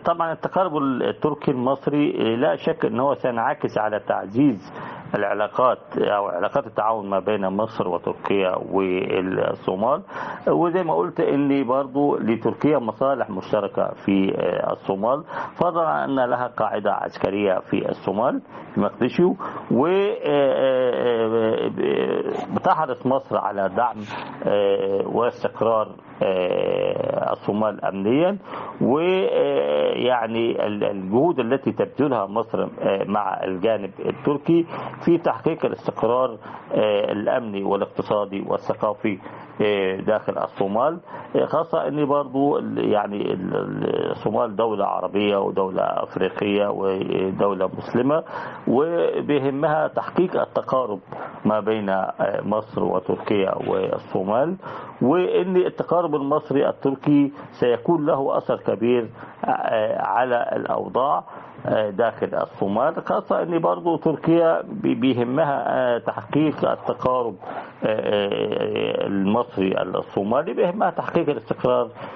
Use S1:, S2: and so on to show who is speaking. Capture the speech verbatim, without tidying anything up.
S1: طبعا التقارب التركي المصري لا شك ان هو سينعكس على تعزيز العلاقات او علاقات التعاون ما بين مصر وتركيا والصومال. وزي ما قلت ان برضو لتركيا مصالح مشتركه في الصومال، فضلا عن ان لها قاعده عسكريه في الصومال في مقدشو، وبتحرص مصر على دعم واستقرار الصومال امنيا. ويعني الجهود التي تبذلها مصر مع الجانب التركي في تحقيق الاستقرار الامني والاقتصادي والثقافي داخل الصومال، خاصة ان برضو يعني الصومال دولة عربية ودولة افريقية ودولة مسلمة، وبيهمها تحقيق التقارب ما بين مصر وتركيا والصومال، وان التقارب المصري التركي سيكون له اثر كبير على الاوضاع داخل الصومال، خاصة ان برضو تركيا بيهمها تحقيق التقارب المصري الصومالي، بيهمها تحقيق الاستقرار